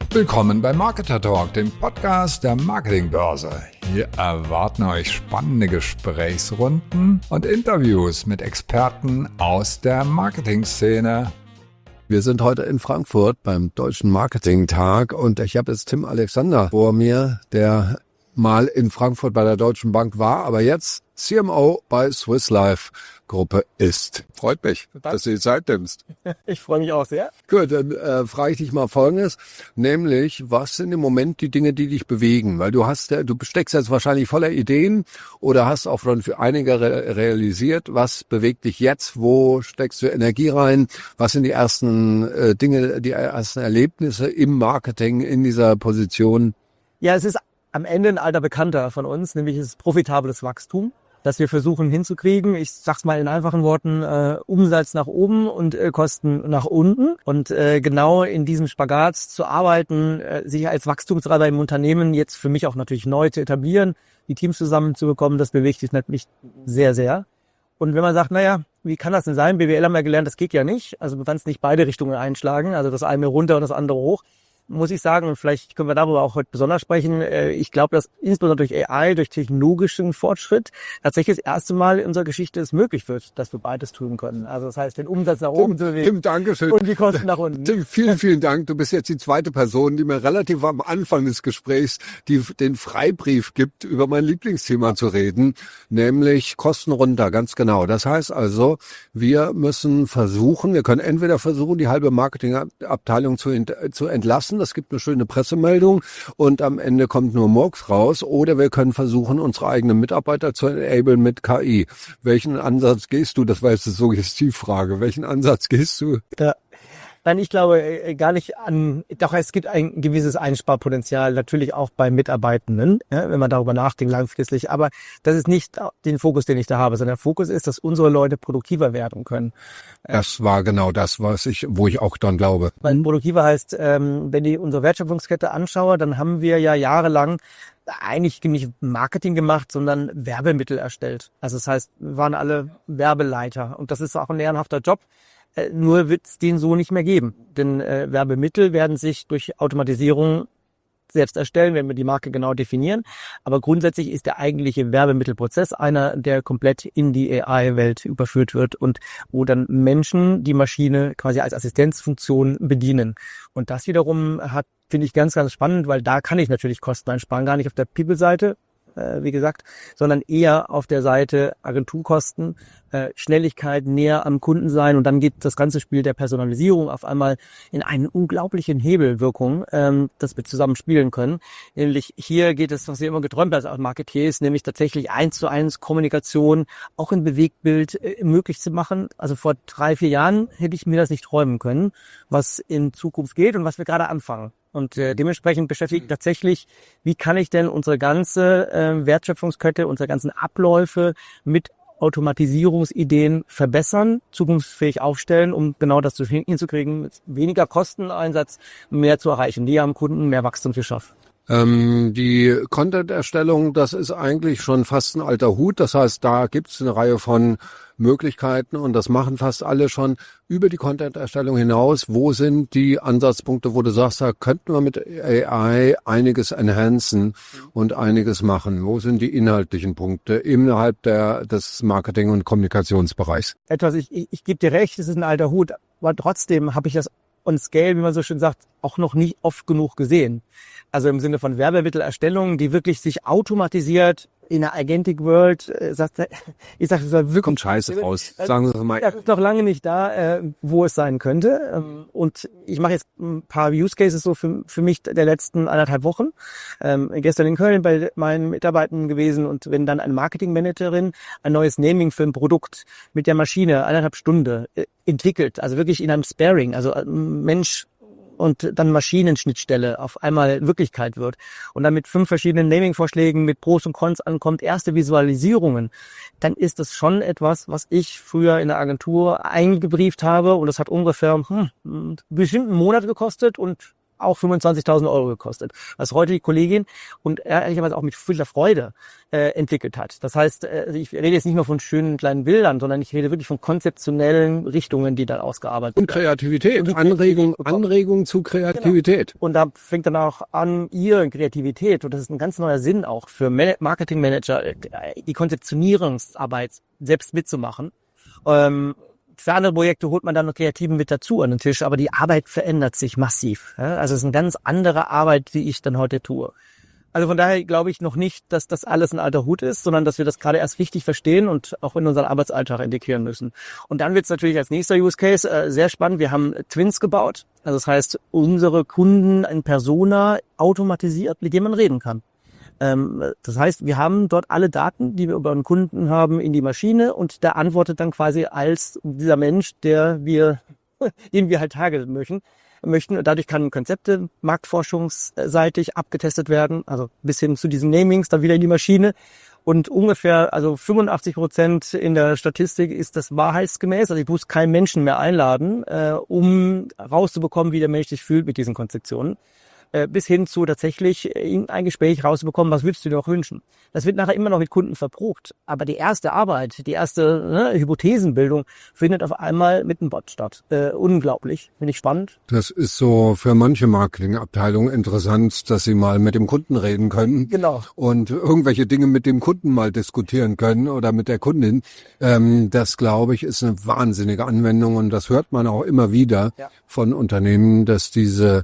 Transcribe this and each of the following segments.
Willkommen bei Marketer Talk, dem Podcast der Marketingbörse. Hier erwarten euch spannende Gesprächsrunden und Interviews mit Experten aus der Marketingszene. Wir sind heute in Frankfurt beim Deutschen Marketing-Tag und ich habe jetzt Tim Alexander vor mir, der mal in Frankfurt bei der Deutschen Bank war, aber jetzt CMO bei Swiss Life Gruppe ist. Freut mich, dass du die Zeit nimmst. Ich freue mich auch sehr. Gut, dann frage ich dich mal Folgendes, nämlich, was sind im Moment die Dinge, die dich bewegen? Weil du steckst jetzt wahrscheinlich voller Ideen oder hast auch schon für einige realisiert. Was bewegt dich jetzt? Wo steckst du Energie rein? Was sind die ersten Dinge, die ersten Erlebnisse im Marketing in dieser Position? Ja, es ist am Ende ein alter Bekannter von uns, nämlich das profitables Wachstum, das wir versuchen hinzukriegen. Ich sag's mal in einfachen Worten, Umsatz nach oben und Kosten nach unten. Und genau in diesem Spagat zu arbeiten, sich als Wachstumstreiber im Unternehmen jetzt für mich auch natürlich neu zu etablieren, die Teams zusammenzubekommen, das bewegt mich sehr, sehr. Und wenn man sagt, naja, wie kann das denn sein? BWL haben wir gelernt, das geht ja nicht. Also du kannst nicht beide Richtungen einschlagen, also das eine runter und das andere hoch. Muss ich sagen, und vielleicht können wir darüber auch heute besonders sprechen, ich glaube, dass insbesondere durch AI, durch technologischen Fortschritt tatsächlich das erste Mal in unserer Geschichte es möglich wird, dass wir beides tun können. Also das heißt, den Umsatz nach oben zu bewegen. Tim, danke schön. Und die Kosten nach unten. Tim, vielen, vielen Dank. Du bist jetzt die zweite Person, die mir relativ am Anfang des Gesprächs den Freibrief gibt, über mein Lieblingsthema zu reden, nämlich Kosten runter, ganz genau. Das heißt also, wir können entweder versuchen, die halbe Marketingabteilung zu entlassen. Das gibt eine schöne Pressemeldung und am Ende kommt nur Murks raus. Oder wir können versuchen, unsere eigenen Mitarbeiter zu enablen mit KI. Welchen Ansatz gehst du? Das war jetzt eine Suggestivfrage. Welchen Ansatz gehst du? Ja. Nein, ich glaube gar nicht doch es gibt ein gewisses Einsparpotenzial, natürlich auch bei Mitarbeitenden, ja, wenn man darüber nachdenkt langfristig. Aber das ist nicht den Fokus, den ich da habe, sondern der Fokus ist, dass unsere Leute produktiver werden können. Das war genau das, wo ich auch dann glaube. Weil produktiver heißt, wenn ich unsere Wertschöpfungskette anschaue, dann haben wir ja jahrelang eigentlich nicht Marketing gemacht, sondern Werbemittel erstellt. Also das heißt, wir waren alle Werbeleiter und das ist auch ein ehrenhafter Job. Nur wird es den so nicht mehr geben. Denn Werbemittel werden sich durch Automatisierung selbst erstellen, wenn wir die Marke genau definieren. Aber grundsätzlich ist der eigentliche Werbemittelprozess einer, der komplett in die AI-Welt überführt wird und wo dann Menschen die Maschine quasi als Assistenzfunktion bedienen. Und das wiederum finde ich ganz, ganz spannend, weil da kann ich natürlich Kosten einsparen, gar nicht auf der People-Seite, wie gesagt, sondern eher auf der Seite Agenturkosten, Schnelligkeit, näher am Kunden sein und dann geht das ganze Spiel der Personalisierung auf einmal in eine unglaubliche Hebelwirkung, dass wir zusammen spielen können. Nämlich hier geht es, was wir immer geträumt haben als Marketeers, nämlich tatsächlich 1:1 Kommunikation auch in Bewegtbild möglich zu machen. Also vor 3-4 Jahren hätte ich mir das nicht träumen können, was in Zukunft geht und was wir gerade anfangen. Und dementsprechend beschäftigt tatsächlich, wie kann ich denn unsere ganze Wertschöpfungskette, unsere ganzen Abläufe mit Automatisierungsideen verbessern, zukunftsfähig aufstellen, um genau das hinzukriegen, mit weniger Kosteneinsatz mehr zu erreichen, näher am Kunden, mehr Wachstum zu schaffen. Die Content-Erstellung, das ist eigentlich schon fast ein alter Hut. Das heißt, da gibt es eine Reihe von Möglichkeiten und das machen fast alle schon über die Content-Erstellung hinaus. Wo sind die Ansatzpunkte, wo du sagst, da könnten wir mit AI einiges enhancen und einiges machen? Wo sind die inhaltlichen Punkte innerhalb des Marketing- und Kommunikationsbereichs? Ich gebe dir recht, es ist ein alter Hut, aber trotzdem habe ich das on scale, wie man so schön sagt, auch noch nicht oft genug gesehen. Also im Sinne von Werbemittelerstellung, die wirklich sich automatisiert in der Agentic World, ich sage, es war wirklich... Kommt Scheiße raus, sagen Sie mal. Ja, ist noch lange nicht da, wo es sein könnte. Und ich mache jetzt ein paar Use Cases so für mich der letzten 1,5 Wochen. Gestern in Köln bei meinen Mitarbeitern gewesen und wenn dann eine Marketingmanagerin ein neues Naming für ein Produkt mit der Maschine 1,5 Stunden entwickelt, also wirklich in einem Sparring, also Mensch und dann Maschinenschnittstelle auf einmal Wirklichkeit wird und dann mit 5 verschiedenen Naming-Vorschlägen mit Pros und Cons ankommt, erste Visualisierungen, dann ist das schon etwas, was ich früher in der Agentur eingebrieft habe und das hat ungefähr bestimmt einen Monat gekostet und auch 25.000 Euro gekostet. Was heute die Kollegin und ehrlicherweise auch mit vieler Freude entwickelt hat. Das heißt, ich rede jetzt nicht nur von schönen kleinen Bildern, sondern ich rede wirklich von konzeptionellen Richtungen, die dann ausgearbeitet werden. Und Kreativität, Anregung zu Kreativität. Genau. Und da fängt dann auch an, ihre Kreativität, und das ist ein ganz neuer Sinn auch für Marketingmanager, die Konzeptionierungsarbeit selbst mitzumachen. Für andere Projekte holt man dann noch Kreativen mit dazu an den Tisch, aber die Arbeit verändert sich massiv. Also es ist eine ganz andere Arbeit, die ich dann heute tue. Also von daher glaube ich noch nicht, dass das alles ein alter Hut ist, sondern dass wir das gerade erst richtig verstehen und auch in unseren Arbeitsalltag integrieren müssen. Und dann wird es natürlich als nächster Use Case sehr spannend. Wir haben Twins gebaut. Also das heißt, unsere Kunden in Persona automatisiert, mit dem man reden kann. Das heißt, wir haben dort alle Daten, die wir über einen Kunden haben, in die Maschine und der antwortet dann quasi als dieser Mensch, den wir halt targeten möchten. Dadurch kann Konzepte marktforschungsseitig abgetestet werden, also bis hin zu diesen Namings, dann wieder in die Maschine. Und ungefähr, also 85% in der Statistik ist das wahrheitsgemäß. Also ich muss keinen Menschen mehr einladen, um rauszubekommen, wie der Mensch sich fühlt mit diesen Konzeptionen. Bis hin zu tatsächlich in ein Gespräch rausbekommen, was würdest du dir noch wünschen. Das wird nachher immer noch mit Kunden verprobt. Aber die erste Arbeit, die erste Hypothesenbildung findet auf einmal mit einem Bot statt. Unglaublich, finde ich spannend. Das ist so für manche Marketingabteilungen interessant, dass sie mal mit dem Kunden reden können. Genau. Und irgendwelche Dinge mit dem Kunden mal diskutieren können oder mit der Kundin. Das, glaube ich, ist eine wahnsinnige Anwendung und das hört man auch immer wieder von Unternehmen, dass diese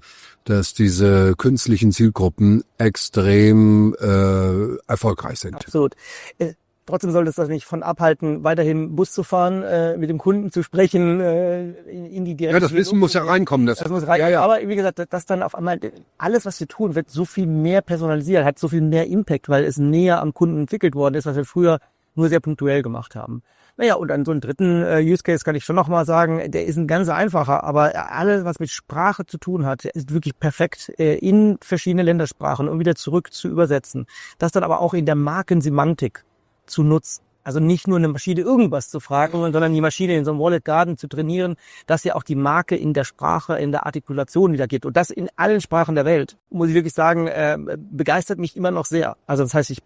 künstlichen Zielgruppen extrem erfolgreich sind. Absolut. Trotzdem sollte es das nicht von abhalten, weiterhin Bus zu fahren, mit dem Kunden zu sprechen, in die direkte. Ja, das Wissen muss ja reinkommen. Das muss rein. Ja. Aber wie gesagt, das dann auf einmal, alles, was wir tun, wird so viel mehr personalisiert, hat so viel mehr Impact, weil es näher am Kunden entwickelt worden ist, was wir früher nur sehr punktuell gemacht haben. Naja, und an so einen dritten Use Case kann ich schon nochmal sagen, der ist ein ganz einfacher, aber alles, was mit Sprache zu tun hat, ist wirklich perfekt in verschiedene Ländersprachen und wieder zurück zu übersetzen. Das dann aber auch in der Markensemantik zu nutzen. Also nicht nur eine Maschine irgendwas zu fragen, sondern die Maschine in so einem Wallet Garden zu trainieren, dass ja auch die Marke in der Sprache, in der Artikulation wieder gibt. Und das in allen Sprachen der Welt, muss ich wirklich sagen, begeistert mich immer noch sehr. Also das heißt, ich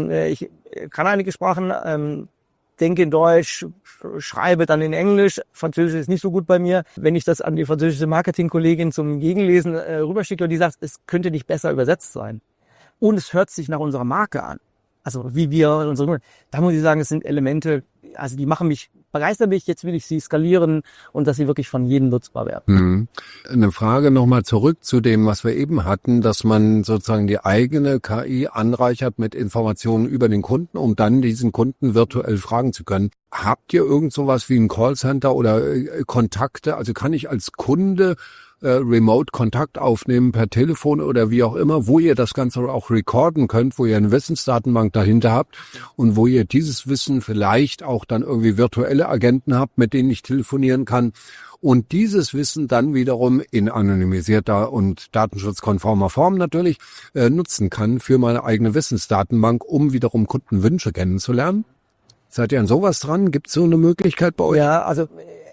kann einige Sprachen, denke in Deutsch, schreibe dann in Englisch. Französisch ist nicht so gut bei mir. Wenn ich das an die französische Marketingkollegin zum Gegenlesen rüberschicke und die sagt, es könnte nicht besser übersetzt sein. Und es hört sich nach unserer Marke an. Also wie wir unsere, da muss ich sagen, es sind Elemente, also die begeistern mich, jetzt will ich sie skalieren und dass sie wirklich von jedem nutzbar werden. Eine Frage nochmal zurück zu dem, was wir eben hatten, dass man sozusagen die eigene KI anreichert mit Informationen über den Kunden, um dann diesen Kunden virtuell fragen zu können. Habt ihr irgend sowas wie ein Callcenter oder Kontakte? Also kann ich als Kunde remote Kontakt aufnehmen per Telefon oder wie auch immer, wo ihr das Ganze auch recorden könnt, wo ihr eine Wissensdatenbank dahinter habt und wo ihr dieses Wissen vielleicht auch dann irgendwie virtuelle Agenten habt, mit denen ich telefonieren kann und dieses Wissen dann wiederum in anonymisierter und datenschutzkonformer Form natürlich nutzen kann für meine eigene Wissensdatenbank, um wiederum Kundenwünsche kennenzulernen. Seid ihr an sowas dran? Gibt es so eine Möglichkeit bei euch? Ja, also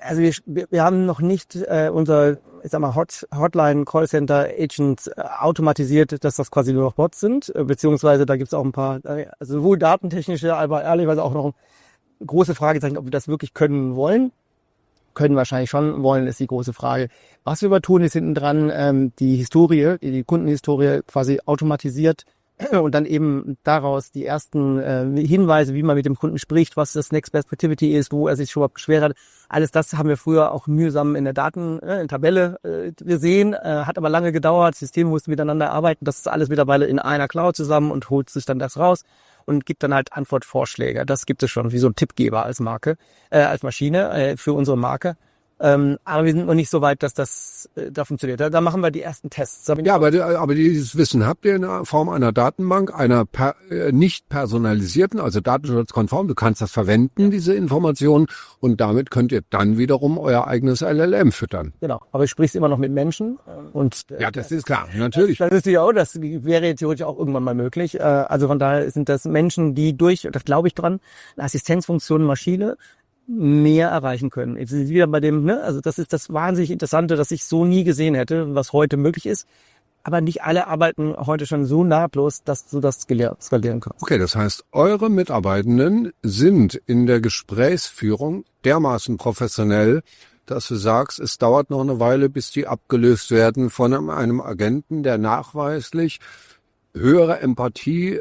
wir haben noch nicht unser, ich sag mal, Hotline Callcenter Agents automatisiert, dass das quasi nur noch Bots sind, beziehungsweise da gibt's auch ein paar, also sowohl datentechnische, aber ehrlicherweise auch noch große Fragezeichen, ob wir das wirklich können wollen. Können wahrscheinlich schon, wollen ist die große Frage. Was wir aber tun, ist hinten dran die Kundenhistorie quasi automatisiert und dann eben daraus die ersten Hinweise, wie man mit dem Kunden spricht, was das Next Best Activity ist, wo er sich schon mal beschwert hat. Alles das haben wir früher auch mühsam in der in Tabelle gesehen, hat aber lange gedauert. Systeme mussten miteinander arbeiten. Das ist alles mittlerweile in einer Cloud zusammen und holt sich dann das raus und gibt dann halt Antwortvorschläge. Das gibt es schon wie so ein Tippgeber als Marke, als Maschine für unsere Marke. Aber wir sind noch nicht so weit, dass das da funktioniert. Da machen wir die ersten Tests. Ja, aber dieses Wissen habt ihr in der Form einer Datenbank, einer nicht personalisierten, also datenschutzkonform. Du kannst das verwenden, diese Informationen, und damit könnt ihr dann wiederum euer eigenes LLM füttern. Genau, aber ich sprichst immer noch mit Menschen. Und ja, das ist klar, natürlich. Das wäre theoretisch auch irgendwann mal möglich. Also von daher sind das Menschen, die das glaube ich dran, eine Assistenzfunktion Maschine, mehr erreichen können. Jetzt sind wir wieder bei dem, ne? Also das ist das wahnsinnig Interessante, das ich so nie gesehen hätte, was heute möglich ist. Aber nicht alle arbeiten heute schon so nahtlos, dass du das skalieren kannst. Okay, das heißt, eure Mitarbeitenden sind in der Gesprächsführung dermaßen professionell, dass du sagst, es dauert noch eine Weile, bis die abgelöst werden von einem Agenten, der nachweislich höhere Empathie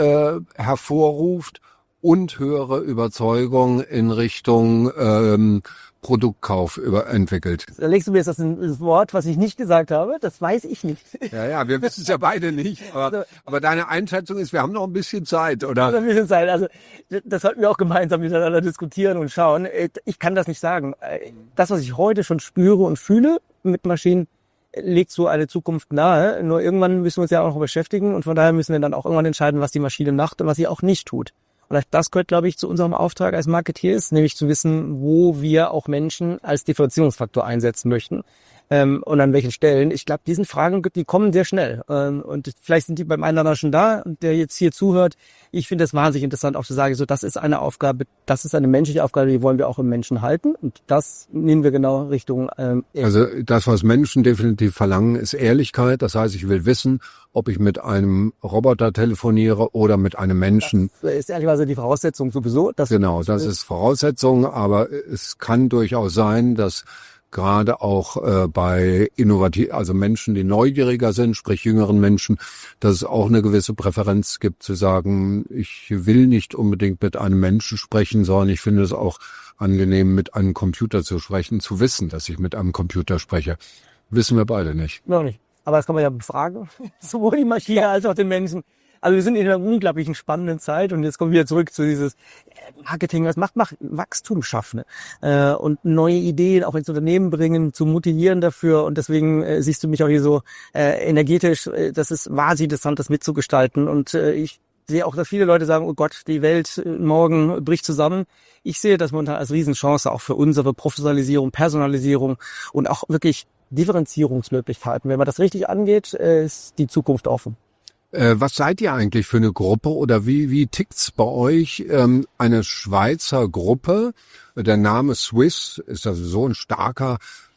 hervorruft und höhere Überzeugung in Richtung Produktkauf entwickelt. Da legst du mir jetzt das Wort, was ich nicht gesagt habe. Das weiß ich nicht. Ja, wir wissen es ja beide nicht. Aber deine Einschätzung ist, wir haben noch ein bisschen Zeit, oder? Ein bisschen Zeit. Also das sollten wir auch gemeinsam miteinander diskutieren und schauen. Ich kann das nicht sagen. Das, was ich heute schon spüre und fühle mit Maschinen, legt so eine Zukunft nahe. Nur irgendwann müssen wir uns ja auch noch beschäftigen und von daher müssen wir dann auch irgendwann entscheiden, was die Maschine macht und was sie auch nicht tut. Und das gehört, glaube ich, zu unserem Auftrag als Marketeers, nämlich zu wissen, wo wir auch Menschen als Differenzierungsfaktor einsetzen möchten und an welchen Stellen. Ich glaube, diesen Fragen, die kommen sehr schnell. Und vielleicht sind die beim einen oder anderen schon da, der jetzt hier zuhört. Ich finde es wahnsinnig interessant, auch zu sagen, so, das ist eine Aufgabe, das ist eine menschliche Aufgabe, die wollen wir auch im Menschen halten. Und das nehmen wir genau Richtung Also das, was Menschen definitiv verlangen, ist Ehrlichkeit. Das heißt, ich will wissen, ob ich mit einem Roboter telefoniere oder mit einem Menschen. Das ist ehrlicherweise die Voraussetzung sowieso. Genau, das ist Voraussetzung, aber es kann durchaus sein, dass gerade auch bei also Menschen, die neugieriger sind, sprich jüngeren Menschen, dass es auch eine gewisse Präferenz gibt, zu sagen, ich will nicht unbedingt mit einem Menschen sprechen, sondern ich finde es auch angenehm, mit einem Computer zu sprechen, zu wissen, dass ich mit einem Computer spreche. Wissen wir beide nicht. Noch nicht. Aber das kann man ja befragen, sowohl die Maschine als auch den Menschen. Also wir sind in einer unglaublichen spannenden Zeit und jetzt kommen wir wieder zurück zu dieses Marketing, was macht Wachstum schaffen und neue Ideen auch ins Unternehmen bringen, zu motivieren dafür und deswegen siehst du mich auch hier so energetisch, das ist wahnsinnig interessant, das mitzugestalten und ich sehe auch, dass viele Leute sagen, oh Gott, die Welt morgen bricht zusammen. Ich sehe das momentan als Riesenchance auch für unsere Professionalisierung, Personalisierung und auch wirklich Differenzierungsmöglichkeiten. Wenn man das richtig angeht, ist die Zukunft offen. Was seid ihr eigentlich für eine Gruppe oder wie tickt's bei euch? Eine Schweizer Gruppe, der Name Swiss ist also so ein starker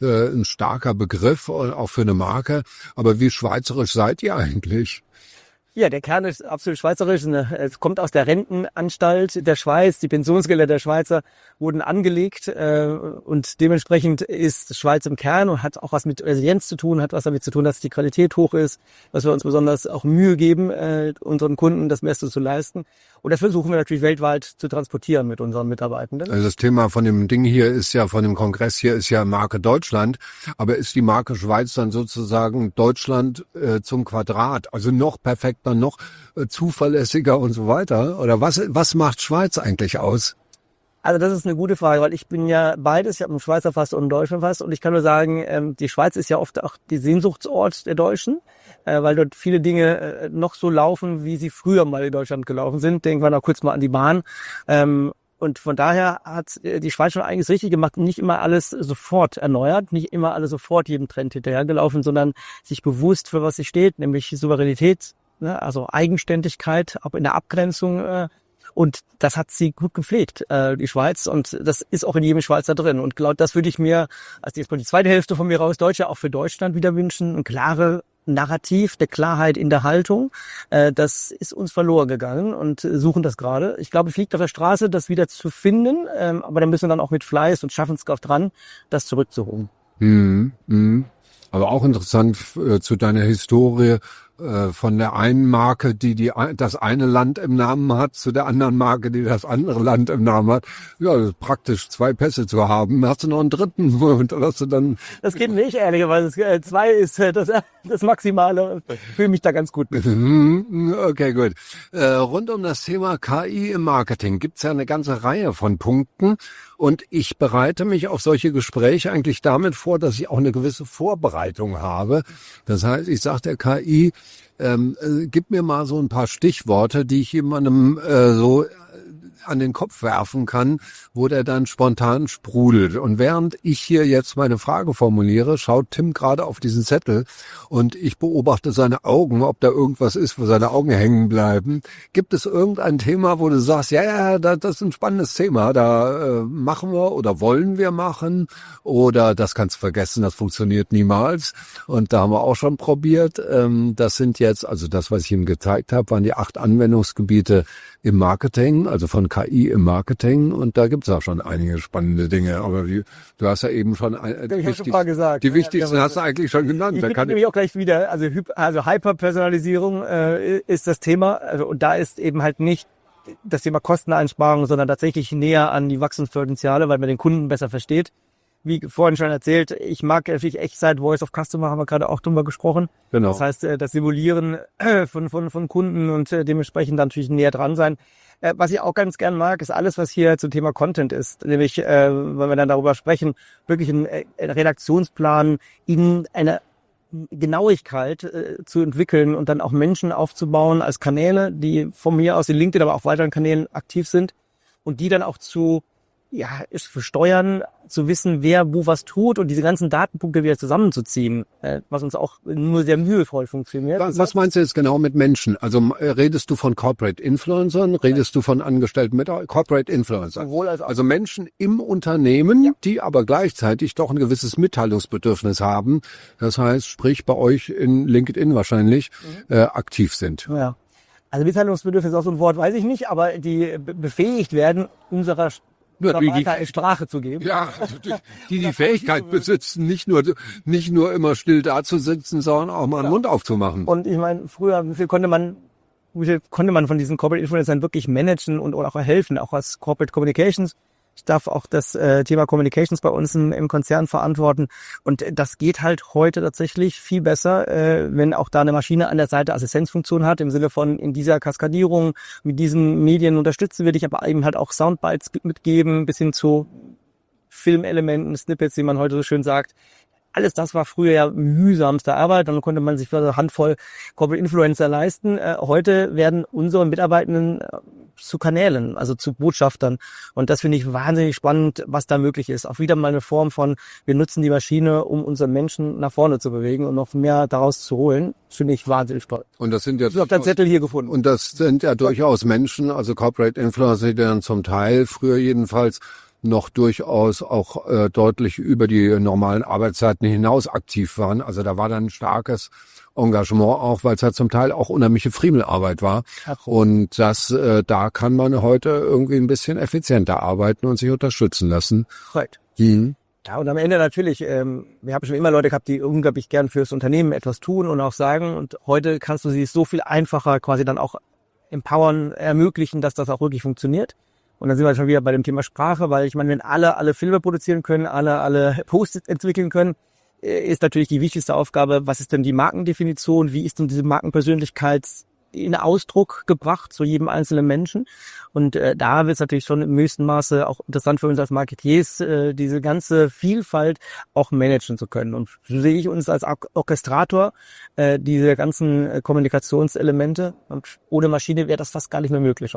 Begriff, auch für eine Marke. Aber wie schweizerisch seid ihr eigentlich? Ja, der Kern ist absolut schweizerisch. Es kommt aus der Rentenanstalt der Schweiz. Die Pensionsgelder der Schweizer wurden angelegt und dementsprechend ist Schweiz im Kern und hat auch was mit Resilienz zu tun, hat was damit zu tun, dass die Qualität hoch ist, dass wir uns besonders auch Mühe geben, unseren Kunden das Beste zu leisten. Und das versuchen wir natürlich weltweit zu transportieren mit unseren Mitarbeitenden. Also das Thema von dem Ding hier ist ja, von dem Kongress hier ist ja Marke Deutschland. Aber ist die Marke Schweiz dann sozusagen Deutschland zum Quadrat? Also noch perfekter, noch zuverlässiger und so weiter? Oder was macht Schweiz eigentlich aus? Also das ist eine gute Frage, weil ich bin ja beides. Ich habe einen Schweizer Pass und einen deutschen Pass und ich kann nur sagen, die Schweiz ist ja oft auch die Sehnsuchtsort der Deutschen, weil dort viele Dinge noch so laufen, wie sie früher mal in Deutschland gelaufen sind. Denken wir noch kurz mal an die Bahn. Und von daher hat die Schweiz schon eigentlich richtig gemacht, nicht immer alles sofort erneuert, nicht immer alles sofort jedem Trend hinterhergelaufen, sondern sich bewusst für was sie steht, nämlich Souveränität, also Eigenständigkeit, auch in der Abgrenzung. Und das hat sie gut gepflegt, die Schweiz. Und das ist auch in jedem Schweizer drin. Und genau das würde ich mir, als jetzt mal die zweite Hälfte von mir raus, Deutsche auch für Deutschland wieder wünschen. Ein klare Narrativ, der Klarheit in der Haltung. Das ist uns verloren gegangen und suchen das gerade. Ich glaube, es liegt auf der Straße, das wieder zu finden. Aber dann müssen wir dann auch mit Fleiß und Schaffenskraft dran, das zurückzuholen. Aber auch interessant zu deiner Historie, von der einen Marke, die das eine Land im Namen hat, zu der anderen Marke, die das andere Land im Namen hat. Ja, das ist praktisch 2 Pässe zu haben. Hast du noch einen dritten? Und hast du dann? Das geht nicht, ehrlicherweise. 2 ist das Maximale. Ich fühle mich da ganz gut mit. Okay, gut. Rund um das Thema KI im Marketing gibt's ja eine ganze Reihe von Punkten. Und ich bereite mich auf solche Gespräche eigentlich damit vor, dass ich auch eine gewisse Vorbereitung habe. Das heißt, ich sage der KI, gib mir mal so ein paar Stichworte, die ich jemandem so an den Kopf werfen kann, wo der dann spontan sprudelt. Und während ich hier jetzt meine Frage formuliere, schaut Tim gerade auf diesen Zettel und ich beobachte seine Augen, ob da irgendwas ist, wo seine Augen hängen bleiben. Gibt es irgendein Thema, wo du sagst, ja, das ist ein spannendes Thema, da machen wir oder wollen wir machen, oder das kannst du vergessen, das funktioniert niemals. Und da haben wir auch schon probiert. Das sind jetzt, also das, was ich ihm gezeigt habe, waren die 8 Anwendungsgebiete im Marketing, also von KI im Marketing, und da gibt es auch schon einige spannende Dinge. Aber du hast ja eben schon die wichtigsten hast du eigentlich schon genannt. Ich bin nämlich auch gleich wieder, also Hyperpersonalisierung ist das Thema, also, und da ist eben halt nicht das Thema Kosteneinsparung, sondern tatsächlich näher an die Wachstumspotenziale, weil man den Kunden besser versteht. Wie vorhin schon erzählt, ich mag natürlich Echtzeit, Voice of Customer, haben wir gerade auch drüber gesprochen. Genau. Das heißt, das Simulieren von Kunden und dementsprechend dann natürlich näher dran sein. Was ich auch ganz gern mag, ist alles, was hier zum Thema Content ist. Nämlich, wenn wir dann darüber sprechen, wirklich einen Redaktionsplan in einer Genauigkeit zu entwickeln und dann auch Menschen aufzubauen als Kanäle, die von mir aus in LinkedIn, aber auch weiteren Kanälen aktiv sind und die dann auch zu steuern, zu wissen, wer wo was tut und diese ganzen Datenpunkte wieder zusammenzuziehen, was uns auch nur sehr mühevoll funktioniert. Was meinst du jetzt genau mit Menschen? Also redest du von Corporate Influencern, redest du von Angestellten mit Corporate Influencern? Also Menschen im Unternehmen, die aber gleichzeitig doch ein gewisses Mitteilungsbedürfnis haben. Das heißt, sprich bei euch in LinkedIn wahrscheinlich aktiv sind. Ja. Also Mitteilungsbedürfnis ist auch so ein Wort, weiß ich nicht, aber die befähigt werden, unserer Sprache zu geben. Ja, die Fähigkeit besitzen, nicht nur immer still dazusitzen, sondern auch mal den Mund aufzumachen. Und ich meine, früher, wie viel konnte man von diesen Corporate Influencern wirklich managen und auch helfen, auch als Corporate Communications. Ich darf auch das Thema Communications bei uns im Konzern verantworten. Und das geht halt heute tatsächlich viel besser, wenn auch da eine Maschine an der Seite Assistenzfunktion hat, im Sinne von in dieser Kaskadierung, mit diesen Medien unterstützen wir dich, aber eben halt auch Soundbites mitgeben, bis hin zu Filmelementen, Snippets, wie man heute so schön sagt. Alles das war früher ja mühsamste Arbeit, dann konnte man sich für eine Handvoll Corporate Influencer leisten. Heute werden unsere Mitarbeitenden zu Kanälen, also zu Botschaftern. Und das finde ich wahnsinnig spannend, was da möglich ist. Auch wieder mal eine Form von, wir nutzen die Maschine, um unsere Menschen nach vorne zu bewegen und noch mehr daraus zu holen. Das finde ich wahnsinnig toll. Und das sind ja ich habe den Zettel hier gefunden. Und das sind ja durchaus Menschen, also Corporate Influencer, die dann zum Teil, früher jedenfalls, noch durchaus auch deutlich über die normalen Arbeitszeiten hinaus aktiv waren. Also da war dann ein starkes Engagement auch, weil es halt zum Teil auch unheimliche Friemelarbeit war. Und da kann man heute irgendwie ein bisschen effizienter arbeiten und sich unterstützen lassen. Right. Ja, und am Ende natürlich, wir haben schon immer Leute gehabt, die unglaublich gern fürs Unternehmen etwas tun und auch sagen. Und heute kannst du sie so viel einfacher quasi dann auch empowern, ermöglichen, dass das auch wirklich funktioniert. Und dann sind wir schon wieder bei dem Thema Sprache, weil ich meine, wenn alle Filme produzieren können, alle Post-its entwickeln können, ist natürlich die wichtigste Aufgabe, was ist denn die Markendefinition, wie ist denn diese Markenpersönlichkeit in Ausdruck gebracht zu jedem einzelnen Menschen. Und da wird es natürlich schon im höchsten Maße auch interessant für uns als Marketeers, diese ganze Vielfalt auch managen zu können. Und so sehe ich uns als Orchestrator diese ganzen Kommunikationselemente. Und ohne Maschine wäre das fast gar nicht mehr möglich.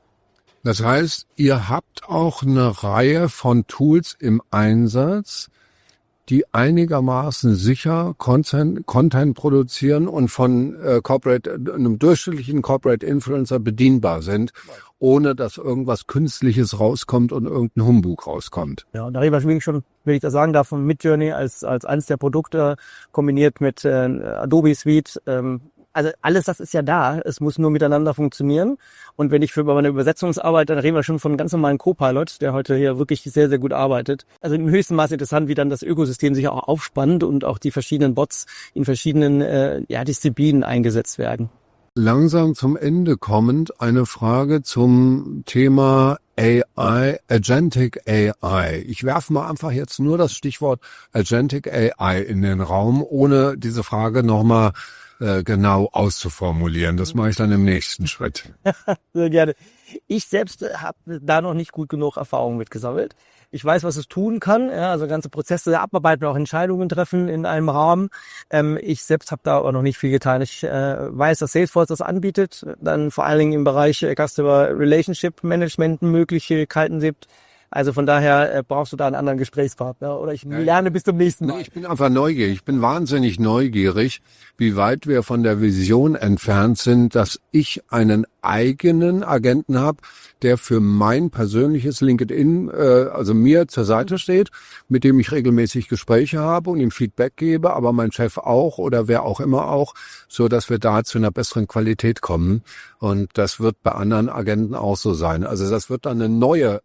Das heißt, ihr habt auch eine Reihe von Tools im Einsatz, die einigermaßen sicher Content produzieren und von einem durchschnittlichen Corporate Influencer bedienbar sind, ohne dass irgendwas Künstliches rauskommt und irgendein Humbug rauskommt. Ja, und darüber bin ich schon, wenn ich das sagen darf, von Midjourney als eines der Produkte kombiniert mit Adobe Suite. Also alles das ist ja da, es muss nur miteinander funktionieren. Und wenn ich für meine Übersetzungsarbeit, dann reden wir schon von einem ganz normalen Copilot, der heute hier wirklich sehr, sehr gut arbeitet. Also im höchsten Maße interessant, wie dann das Ökosystem sich auch aufspannt und auch die verschiedenen Bots in verschiedenen Disziplinen eingesetzt werden. Langsam zum Ende kommend eine Frage zum Thema AI, Agentic AI. Ich werfe mal einfach jetzt nur das Stichwort Agentic AI in den Raum, ohne diese Frage nochmal genau auszuformulieren. Das mache ich dann im nächsten Schritt. Sehr gerne. Ich selbst habe da noch nicht gut genug Erfahrung mitgesammelt. Ich weiß, was es tun kann. Ja, also ganze Prozesse abarbeiten, auch Entscheidungen treffen in einem Rahmen. Ich selbst habe da aber noch nicht viel getan. Ich weiß, dass Salesforce das anbietet, dann vor allen Dingen im Bereich Customer Relationship Management Möglichkeiten gibt. Also von daher brauchst du da einen anderen Gesprächspartner oder ich lerne bis zum nächsten Mal. Ich bin einfach neugierig. Ich bin wahnsinnig neugierig, wie weit wir von der Vision entfernt sind, dass ich einen eigenen Agenten habe, der für mein persönliches LinkedIn, also mir zur Seite steht, mit dem ich regelmäßig Gespräche habe und ihm Feedback gebe, aber mein Chef auch oder wer auch immer auch, so dass wir da zu einer besseren Qualität kommen. Und das wird bei anderen Agenten auch so sein. Also das wird dann eine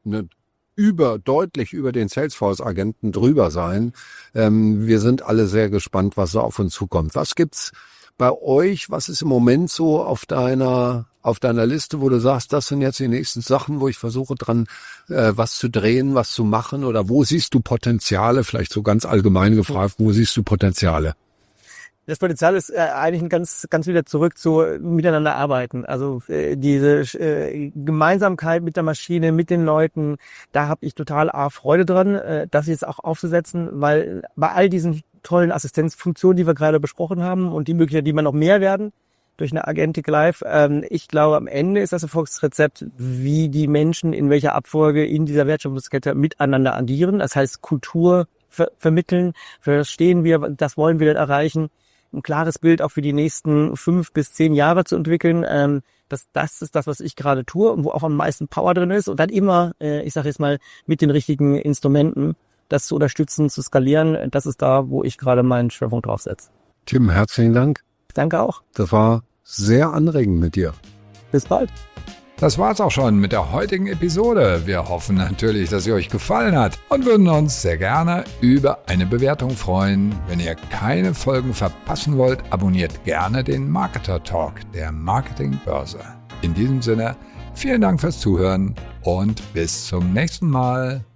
deutlich über den Salesforce-Agenten drüber sein. Wir sind alle sehr gespannt, was da auf uns zukommt. Was gibt's bei euch? Was ist im Moment so auf deiner Liste, wo du sagst, das sind jetzt die nächsten Sachen, wo ich versuche dran, was zu drehen, was zu machen? Oder wo siehst du Potenziale? Vielleicht so ganz allgemein gefragt, wo siehst du Potenziale? Das Potenzial ist eigentlich ganz wieder zurück zu miteinander arbeiten. Also diese Gemeinsamkeit mit der Maschine, mit den Leuten, da habe ich total Freude dran, das jetzt auch aufzusetzen, weil bei all diesen tollen Assistenzfunktionen, die wir gerade besprochen haben und die Möglichkeiten, die man noch mehr werden durch eine Agentic Live, ich glaube, am Ende ist das Erfolgsrezept, wie die Menschen in welcher Abfolge in dieser Wertschöpfungskette miteinander agieren. Das heißt, Kultur vermitteln, verstehen wir, das wollen wir erreichen. Ein klares Bild auch für die nächsten 5 bis 10 Jahre zu entwickeln. Das ist das, was ich gerade tue und wo auch am meisten Power drin ist. Und dann immer, ich sage jetzt mal, mit den richtigen Instrumenten das zu unterstützen, zu skalieren. Das ist da, wo ich gerade meinen Schwerpunkt drauf setze. Tim, herzlichen Dank. Danke auch. Das war sehr anregend mit dir. Bis bald. Das war's auch schon mit der heutigen Episode. Wir hoffen natürlich, dass sie euch gefallen hat und würden uns sehr gerne über eine Bewertung freuen. Wenn ihr keine Folgen verpassen wollt, abonniert gerne den Marketer Talk der Marketingbörse. In diesem Sinne, vielen Dank fürs Zuhören und bis zum nächsten Mal.